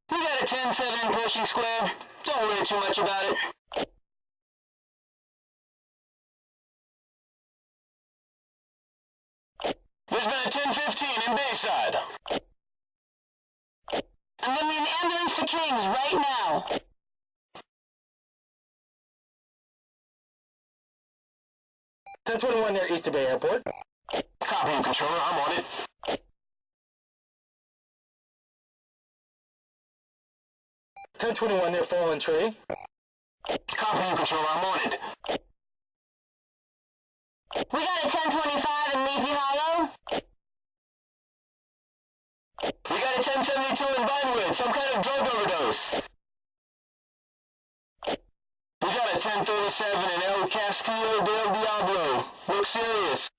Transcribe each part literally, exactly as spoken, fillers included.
We got a ten seven in Pershing Square. Don't worry too much about it. There's been a ten fifteen in Bayside. I'm getting an ambulance to Kings right now. ten twenty-one near Easter Bay Airport. Copy you, Controller. I'm on it. ten twenty-one near Fallen Tree. Copy you, Controller. I'm on it. We got a ten twenty-five in Leafy Hollow. We got a ten seventy-two in Vinewood. Some kind of drug overdose. We got a ten thirty-seven in El Castillo del Diablo. Look serious.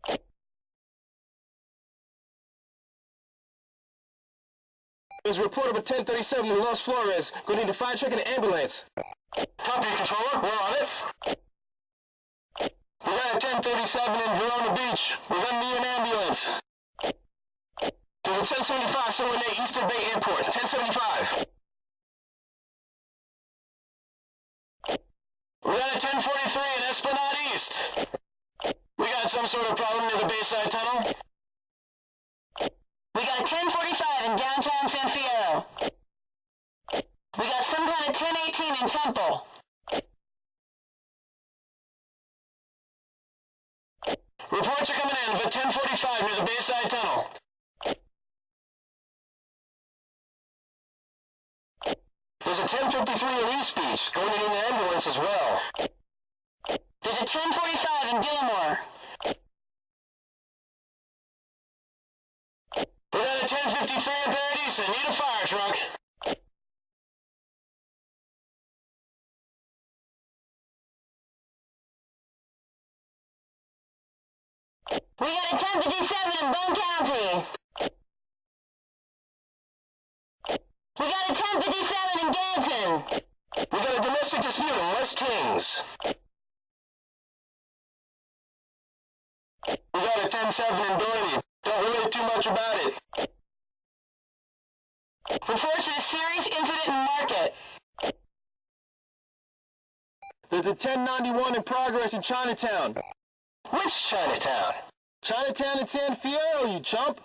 There's a report of a ten thirty-seven in Los Flores. Gonna need a fire truck and an ambulance. Copy, Controller. We're on it. We got a ten thirty-seven in Verona Beach. We're gonna need an ambulance. There's a ten seventy-five somewhere near Easter Bay Airport. ten seventy-five. We got a ten forty-three in Esplanade East. We got some sort of problem near the Bayside Tunnel. We got a ten forty-five in downtown San Fierro. We got some kind of ten eighteen in Temple. Reports are coming in for ten forty-five near the Bayside Tunnel. There's a ten fifty-three in East Beach, going in the ambulance as well. There's a ten forty-five in Gilmore. We got a ten fifty-three in Paradise. Need a fire truck. We got a ten fifty-seven in Bone County. We got a ten fifty-seven in Ganton. We got a domestic dispute in West Kings. We got a ten seven in Doherty. Don't worry too much about it. Reports of a serious incident in Market. There's a ten ninety-one in progress in Chinatown. Which Chinatown? Chinatown in San Fierro, you chump!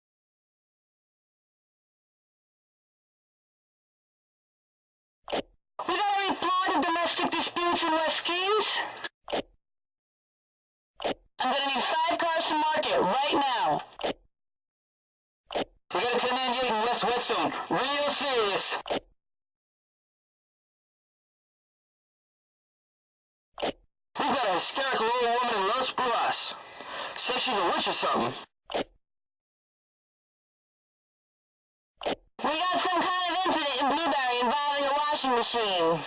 We got a report of domestic disputes in West Kings. I'm gonna need five cars to Market right now. We got a ten ninety-eight in West Weston. Real serious. We got a hysterical old woman in Los Brujas. Says she's a witch or something. We got some kind of incident in Blueberry involving a washing machine.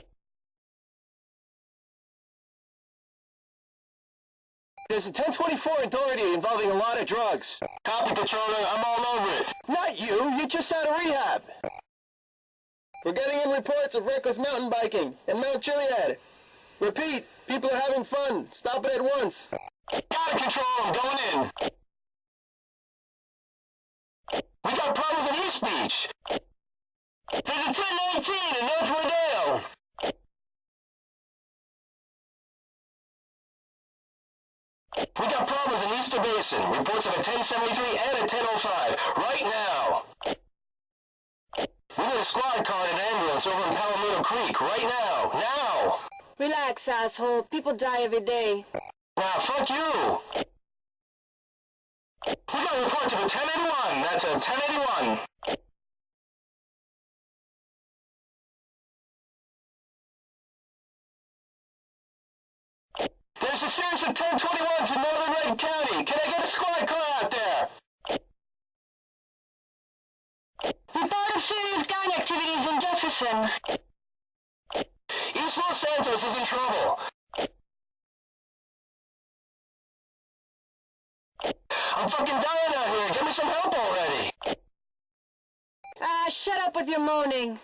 There's a ten twenty-four in Doherty involving a lot of drugs. Copy, Controller. I'm all over it. Not you! You're just out of rehab! We're getting in reports of reckless mountain biking in Mount Chiliad. Repeat, people are having fun. Stop it at once. Got it, Control. I'm going in. We got problems in East Beach. There's a ten nineteen in North Rodeo. We got problems in Easter Basin. Reports of a ten seventy-three and a ten oh five. Right now. We need a squad car and an ambulance over in Palomino Creek. Right now. Now. Relax, asshole. People die every day. Now, fuck you. We got reports of a ten eighty-one. That's a ten eighty-one. There's a series of ten twenty-ones in Northern Red County. Can I get a squad car out there? Report of serious gang activities in Jefferson. East Los Santos is in trouble. I'm fucking dying out here. Get me some help already. Ah, shut up with your moaning.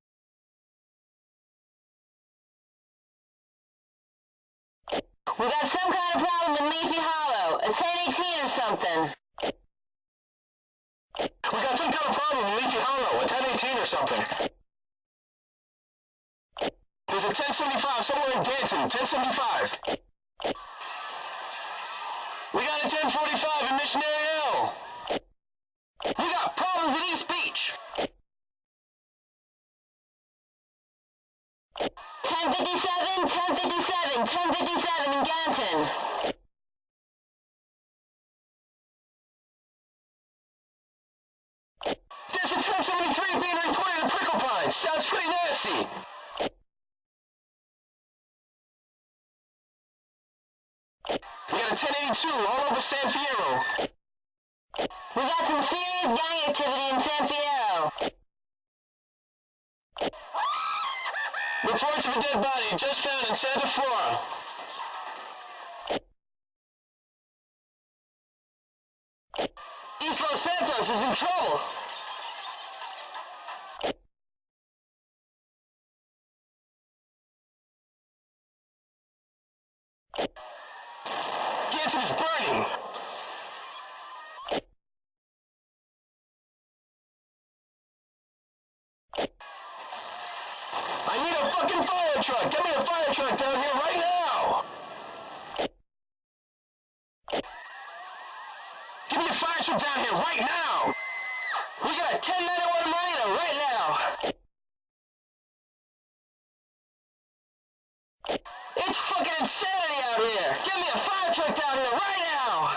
We got some kind of problem in Leafy Hollow. A ten eighteen or something. We got some kind of problem in Leafy Hollow, a ten eighteen or something. There's a ten seventy-five somewhere in Ganton, ten seventy-five. We got a ten forty-five in Missionary L. We got problems in East Beach. ten fifty-seven, ten fifty-seven, ten fifty-seven in Ganton. There's a ten seventy-three being reported in Prickle Pines. Sounds pretty nasty. We got a ten eighty-two all over San Fierro. We got some serious gang activity in San Fierro. Reports of a dead body just found in Santa Flora. East Los Santos is in trouble. Ganton is burning. I need a fucking fire truck. Get me a fire truck down here right now. Give me a fire truck down here right now. We got a ten ninety-one Marina right now. It's fucking insanity out here. Give me a fire truck down here right now.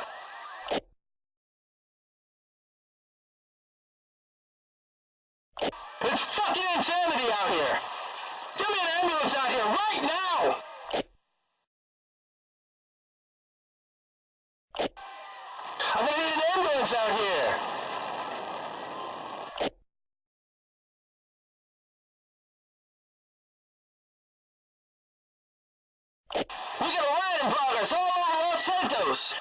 It's fucking insanity out here. Give me an ambulance out here right now. I'm gonna need an ambulance out here. We got a riot in progress all over Los Santos.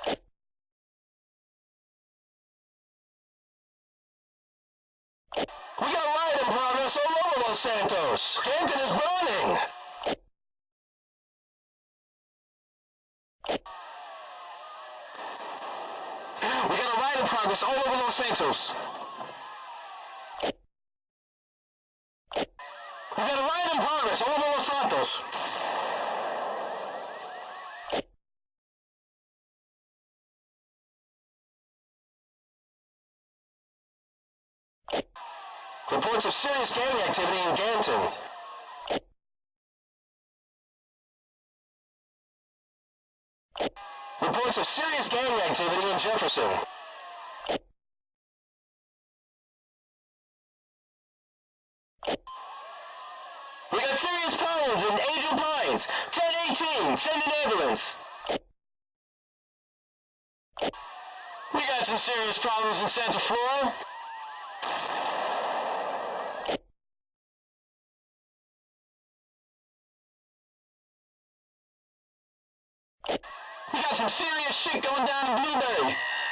We got a riot in progress all over Los Santos. Ganton is burning. We got a riot in progress all over Los Santos. We got a riot in progress all over Los Santos. Reports of serious gang activity in Ganton. Reports of serious gang activity in Jefferson. We got serious problems in Angel Pines. ten eighteen, send an ambulance. We got some serious problems in Santa Flora. We got some serious shit going down in Blueberry.